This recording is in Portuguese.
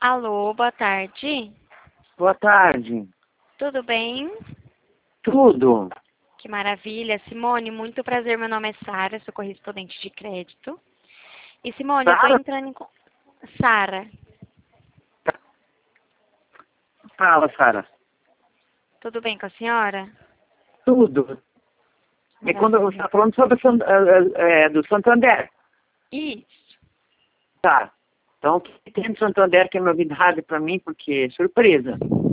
Alô, boa tarde. Boa tarde. Tudo bem? Tudo. Que maravilha. Simone, muito prazer. Meu nome é Sara, sou correspondente de crédito. E Simone, eu tô Sara? entrando em... Sara, Fala, Sara. tudo bem com a senhora? Tudo. E quando você Maravilha. está falando sobre do Santander. Isso. Tá. Então, o que tem do Santander que é novidade para mim, porque é surpresa.